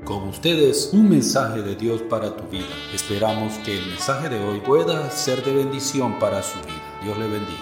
Con ustedes, un mensaje de Dios para tu vida. Esperamos que el mensaje de hoy pueda ser de bendición para su vida. Dios le bendiga.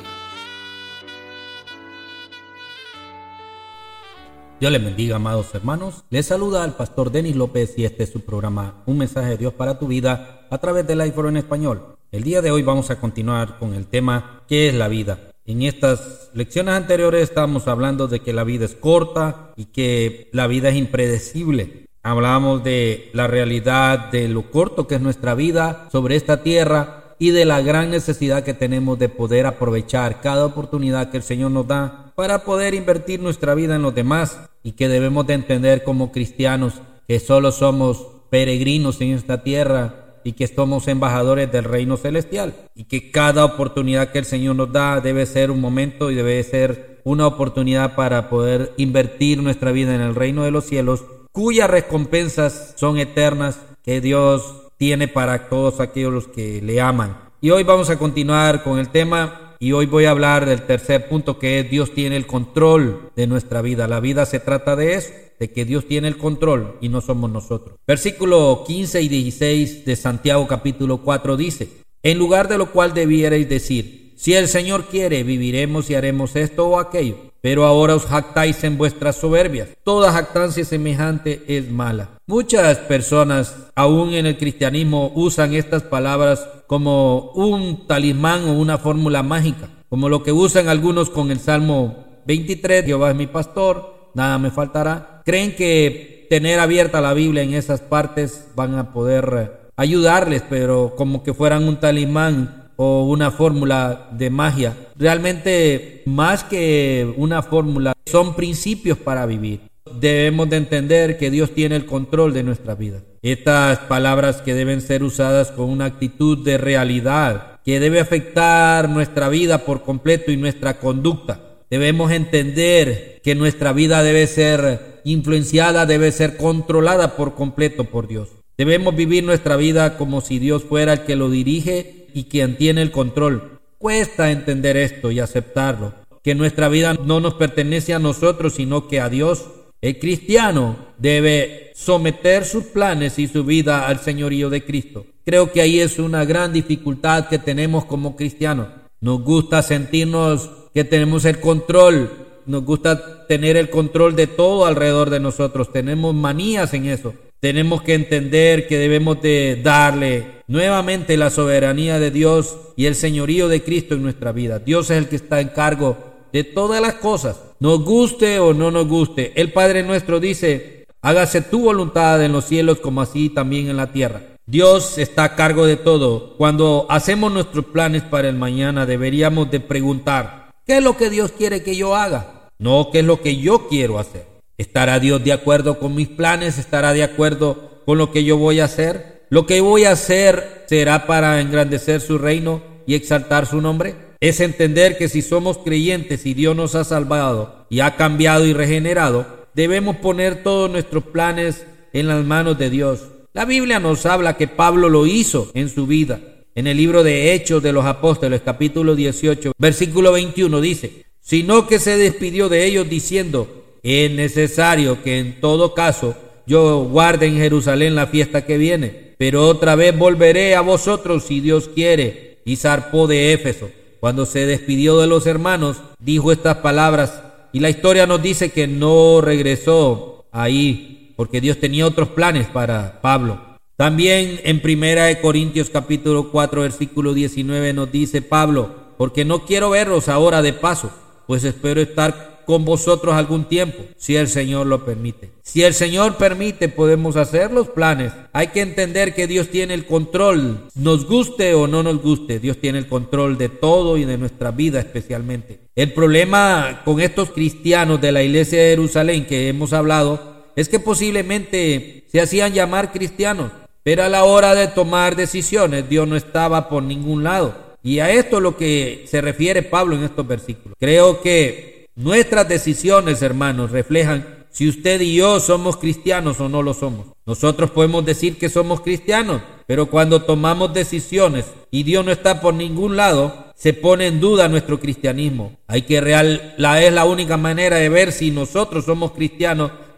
Dios les bendiga, amados hermanos. Les saluda al pastor Denis López y este es su programa Un mensaje de Dios para tu vida a través del iPhone en español. El día de hoy vamos a continuar con el tema ¿qué es la vida? En estas lecciones anteriores estábamos hablando de que la vida es corta y que la vida es impredecible. Hablamos de la realidad de lo corto que es nuestra vida sobre esta tierra y de la gran necesidad que tenemos de poder aprovechar cada oportunidad que el Señor nos da para poder invertir nuestra vida en los demás y que debemos de entender como cristianos que solo somos peregrinos en esta tierra y que somos embajadores del reino celestial y que cada oportunidad que el Señor nos da debe ser un momento y debe ser una oportunidad para poder invertir nuestra vida en el reino de los cielos, cuyas recompensas son eternas que Dios tiene para todos aquellos que le aman. Y hoy vamos a continuar con el tema y hoy voy a hablar del tercer punto, que es Dios tiene el control de nuestra vida. La vida se trata de eso, de que Dios tiene el control y no somos nosotros. Versículo 15 y 16 de Santiago capítulo 4 dice: en lugar de lo cual debierais decir, si el Señor quiere, viviremos y haremos esto o aquello. Pero ahora os jactáis en vuestras soberbias. Toda jactancia semejante es mala. Muchas personas, aún en el cristianismo, usan estas palabras como un talismán o una fórmula mágica, como lo que usan algunos con el Salmo 23, Jehová es mi pastor, nada me faltará. Creen que tener abierta la Biblia en esas partes van a poder ayudarles, pero como que fueran un talismán o una fórmula de magia. Realmente, más que una fórmula, son principios para vivir. Debemos de entender que Dios tiene el control de nuestra vida. Estas palabras que deben ser usadas con una actitud de realidad, que debe afectar nuestra vida por completo y nuestra conducta. Debemos entender que nuestra vida debe ser influenciada, debe ser controlada por completo por Dios. Debemos vivir nuestra vida como si Dios fuera el que lo dirige y quien tiene el control. Cuesta entender esto y aceptarlo, que nuestra vida no nos pertenece a nosotros, sino que a Dios. El cristiano debe someter sus planes y su vida al señorío de Cristo. Creo que ahí es una gran dificultad que tenemos como cristianos. Nos gusta sentirnos que tenemos el control, nos gusta tener el control de todo alrededor de nosotros. Tenemos manías en eso. Tenemos que entender que debemos de darle nuevamente la soberanía de Dios y el señorío de Cristo en nuestra vida. Dios es el que está en cargo de todas las cosas, nos guste o no nos guste. El Padre nuestro dice: hágase tu voluntad en los cielos como así también en la tierra. Dios está a cargo de todo. Cuando hacemos nuestros planes para el mañana, deberíamos de preguntar: ¿qué es lo que Dios quiere que yo haga? No, ¿qué es lo que yo quiero hacer? ¿Estará Dios de acuerdo con mis planes? ¿Estará de acuerdo con lo que yo voy a hacer? ¿Lo que voy a hacer será para engrandecer su reino y exaltar su nombre? Es entender que si somos creyentes y Dios nos ha salvado y ha cambiado y regenerado, debemos poner todos nuestros planes en las manos de Dios. La Biblia nos habla que Pablo lo hizo en su vida. En el libro de Hechos de los Apóstoles, capítulo 18, versículo 21 dice: sino que se despidió de ellos diciendo: es necesario que en todo caso yo guarde en Jerusalén la fiesta que viene, pero otra vez volveré a vosotros si Dios quiere. Y zarpó de Éfeso. Cuando se despidió de los hermanos, dijo estas palabras, y la historia nos dice que no regresó ahí, porque Dios tenía otros planes para Pablo. También en 1 Corintios capítulo 4, versículo 19 nos dice Pablo: porque no quiero veros ahora de paso, pues espero estar con vosotros algún tiempo, si el Señor lo permite. Si el Señor permite, podemos hacer los planes. Hay que entender que Dios tiene el control, nos guste o no nos guste. Dios tiene el control de todo y de nuestra vida especialmente. El problema con estos cristianos de la iglesia de Jerusalén que hemos hablado es que posiblemente se hacían llamar cristianos, pero a la hora de tomar decisiones Dios no estaba por ningún lado. Y a esto es lo que se refiere Pablo en estos versículos. Creo que nuestras decisiones, hermanos, reflejan si usted y yo somos cristianos o no lo somos. Nosotros podemos decir que somos cristianos, pero cuando tomamos decisiones y Dios no está por ningún lado, se pone en duda nuestro cristianismo. Es la única manera de ver si nosotros somos cristianos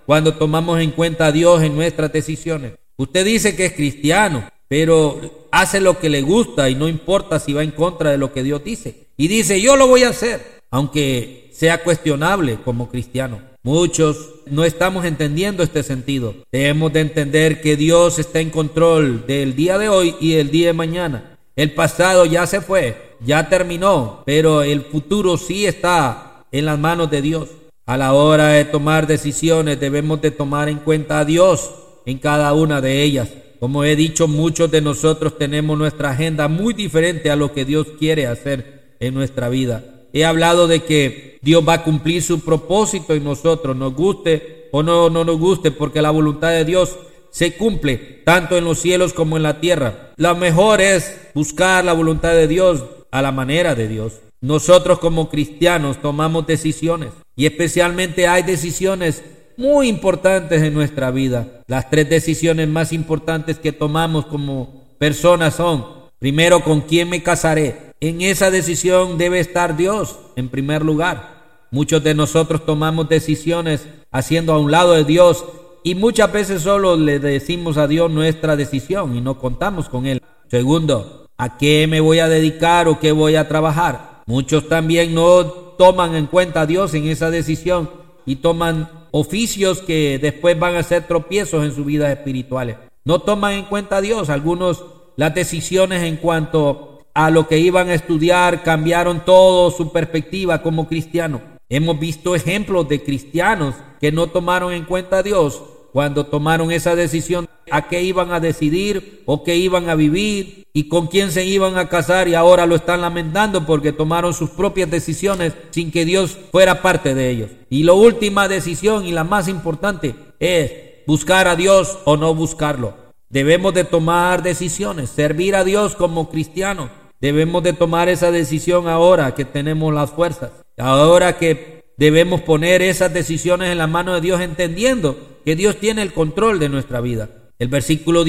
cuando tomamos en cuenta a Dios en nuestras decisiones. Usted dice que es cristiano, pero hace lo que le gusta y no importa si va en contra de lo que Dios dice. Y dice, yo lo voy a hacer, aunque sea cuestionable como cristiano. Muchos no estamos entendiendo este sentido. Debemos de entender que Dios está en control del día de hoy y el día de mañana. El pasado ya se fue, ya terminó, pero el futuro sí está en las manos de Dios. A la hora de tomar decisiones debemos de tomar en cuenta a Dios en cada una de ellas. Como he dicho, muchos de nosotros tenemos nuestra agenda muy diferente a lo que Dios quiere hacer en nuestra vida. He hablado de que Dios va a cumplir su propósito en nosotros, nos guste o no nos guste, porque la voluntad de Dios se cumple tanto en los cielos como en la tierra. Lo mejor es buscar la voluntad de Dios a la manera de Dios. Nosotros como cristianos tomamos decisiones y especialmente hay decisiones muy importantes en nuestra vida. Las 3 decisiones más importantes que tomamos como personas son: primero, ¿con quién me casaré? En esa decisión debe estar Dios en primer lugar. Muchos de nosotros tomamos decisiones haciendo a un lado de Dios y muchas veces solo le decimos a Dios nuestra decisión y no contamos con Él. Segundo, ¿a qué me voy a dedicar o qué voy a trabajar? Muchos también no toman en cuenta a Dios en esa decisión y toman oficios que después van a ser tropiezos en sus vidas espirituales. No toman en cuenta a Dios. Algunos, las decisiones en cuanto a lo que iban a estudiar cambiaron todo su perspectiva como cristiano. Hemos visto ejemplos de cristianos que no tomaron en cuenta a Dios cuando tomaron esa decisión a qué iban a decidir o qué iban a vivir y con quién se iban a casar, y ahora lo están lamentando porque tomaron sus propias decisiones sin que Dios fuera parte de ellos. Y la última decisión y la más importante es buscar a Dios o no buscarlo. Debemos de tomar decisiones, servir a Dios como cristianos. Debemos de tomar esa decisión ahora que tenemos las fuerzas, ahora que debemos poner esas decisiones en la mano de Dios, entendiendo que Dios tiene el control de nuestra vida. El versículo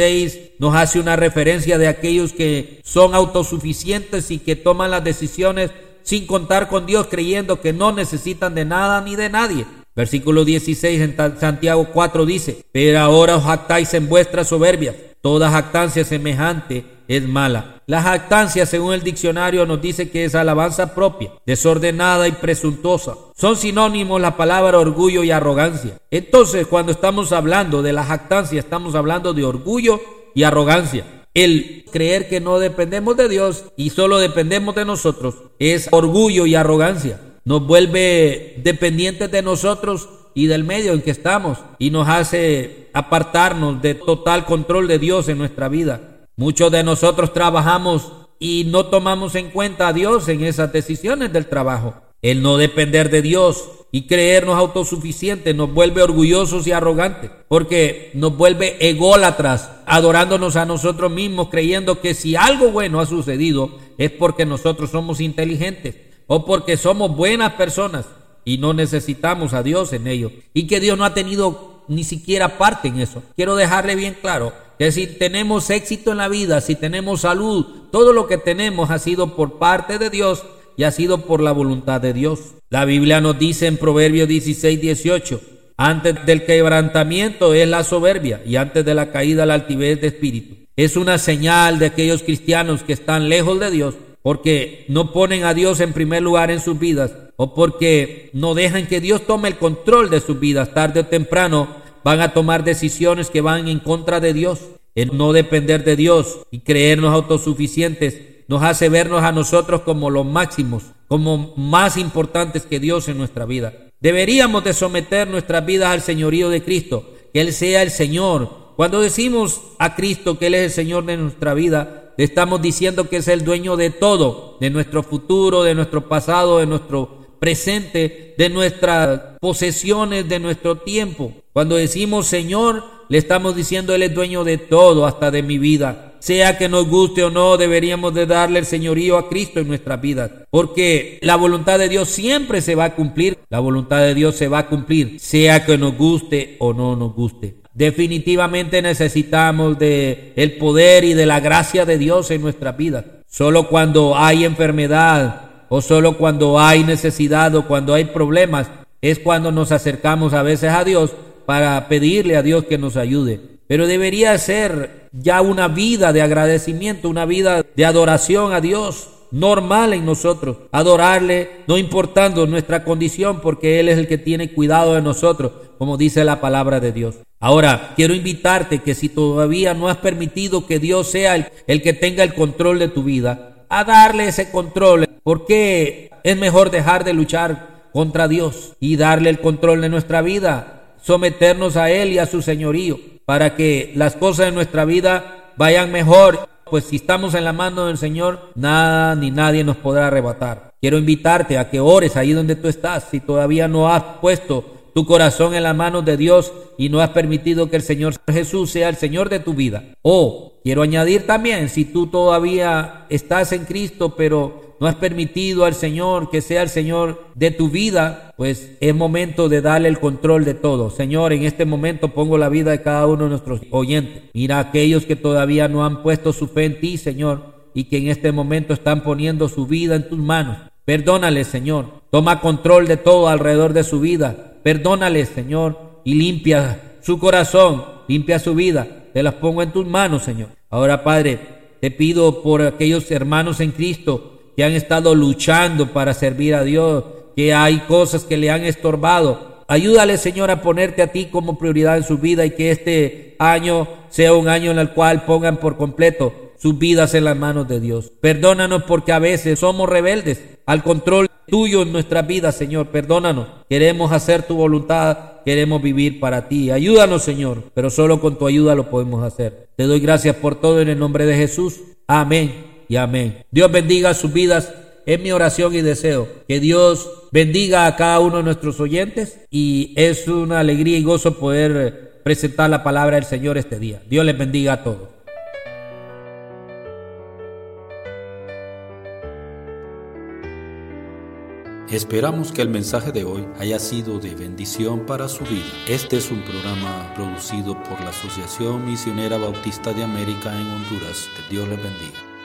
16 nos hace una referencia de aquellos que son autosuficientes y que toman las decisiones sin contar con Dios, creyendo que no necesitan de nada ni de nadie. Versículo 16 en Santiago 4 dice: pero ahora os jactáis en vuestras soberbias. Toda jactancia semejante es mala. La jactancia, según el diccionario, nos dice que es alabanza propia, desordenada y presuntuosa. Son sinónimos la palabra orgullo y arrogancia. Entonces, cuando estamos hablando de la jactancia, estamos hablando de orgullo y arrogancia. El creer que no dependemos de Dios y solo dependemos de nosotros es orgullo y arrogancia. Nos vuelve dependientes de nosotros y del medio en que estamos y nos hace apartarnos de total control de Dios en nuestra vida. Muchos de nosotros trabajamos y no tomamos en cuenta a Dios en esas decisiones del trabajo. El no depender de Dios y creernos autosuficientes nos vuelve orgullosos y arrogantes, porque nos vuelve ególatras, adorándonos a nosotros mismos, creyendo que si algo bueno ha sucedido es porque nosotros somos inteligentes o porque somos buenas personas y no necesitamos a Dios en ello, y que Dios no ha tenido ni siquiera parte en eso. Quiero dejarle bien claro que si tenemos éxito en la vida, si tenemos salud, todo lo que tenemos ha sido por parte de Dios y ha sido por la voluntad de Dios. La Biblia nos dice en Proverbios 16:18: antes del quebrantamiento es la soberbia y antes de la caída la altivez de espíritu. Es una señal de aquellos cristianos que están lejos de Dios porque no ponen a Dios en primer lugar en sus vidas, o porque no dejan que Dios tome el control de sus vidas. Tarde o temprano van a tomar decisiones que van en contra de Dios. El no depender de Dios y creernos autosuficientes nos hace vernos a nosotros como los máximos, como más importantes que Dios en nuestra vida. Deberíamos de someter nuestras vidas al señorío de Cristo, que Él sea el Señor. Cuando decimos a Cristo que Él es el Señor de nuestra vida, le estamos diciendo que es el dueño de todo, de nuestro futuro, de nuestro pasado, de nuestro presente, de nuestras posesiones, de nuestro tiempo. Cuando decimos Señor, le estamos diciendo Él es dueño de todo, hasta de mi vida. Sea que nos guste o no, deberíamos de darle el señorío a Cristo en nuestras vidas, porque la voluntad de Dios siempre se va a cumplir. La voluntad de Dios se va a cumplir, sea que nos guste o no nos guste. Definitivamente necesitamos de el poder y de la gracia de Dios en nuestras vidas. Solo cuando hay enfermedad o solo cuando hay necesidad o cuando hay problemas es cuando nos acercamos a veces a Dios para pedirle a Dios que nos ayude. Pero debería ser ya una vida de agradecimiento, una vida de adoración a Dios normal en nosotros. Adorarle no importando nuestra condición, porque Él es el que tiene cuidado de nosotros, como dice la palabra de Dios. Ahora, quiero invitarte que si todavía no has permitido que Dios sea el que tenga el control de tu vida, a darle ese control, porque es mejor dejar de luchar contra Dios y darle el control de nuestra vida, someternos a Él y a su señorío, para que las cosas de nuestra vida vayan mejor. Pues si estamos en la mano del Señor, nada ni nadie nos podrá arrebatar. Quiero invitarte a que ores ahí donde tú estás, si todavía no has puesto tu corazón en las manos de Dios y no has permitido que el Señor Jesús sea el Señor de tu vida. Quiero añadir también, si tú todavía estás en Cristo, pero no has permitido al Señor que sea el Señor de tu vida, pues es momento de darle el control de todo. Señor, en este momento pongo la vida de cada uno de nuestros oyentes. Mira a aquellos que todavía no han puesto su fe en ti, Señor, y que en este momento están poniendo su vida en tus manos. Perdónales, Señor. Toma control de todo alrededor de su vida. Perdónales, Señor, y limpia su corazón, limpia su vida. Te las pongo en tus manos, Señor. Ahora, Padre, te pido por aquellos hermanos en Cristo que han estado luchando para servir a Dios, que hay cosas que le han estorbado. Ayúdale, Señor, a ponerte a ti como prioridad en su vida y que este año sea un año en el cual pongan por completo sus vidas en las manos de Dios. Perdónanos porque a veces somos rebeldes al control tuyo en nuestras vidas, Señor. Perdónanos. Queremos hacer tu voluntad, queremos vivir para ti. Ayúdanos, Señor, pero solo con tu ayuda lo podemos hacer. Te doy gracias por todo en el nombre de Jesús. Amén y amén. Dios bendiga sus vidas. Es mi oración y deseo que Dios bendiga a cada uno de nuestros oyentes, y es una alegría y gozo poder presentar la palabra del Señor este día. Dios les bendiga a todos. Esperamos que el mensaje de hoy haya sido de bendición para su vida. Este es un programa producido por la Asociación Misionera Bautista de América en Honduras. Que Dios les bendiga.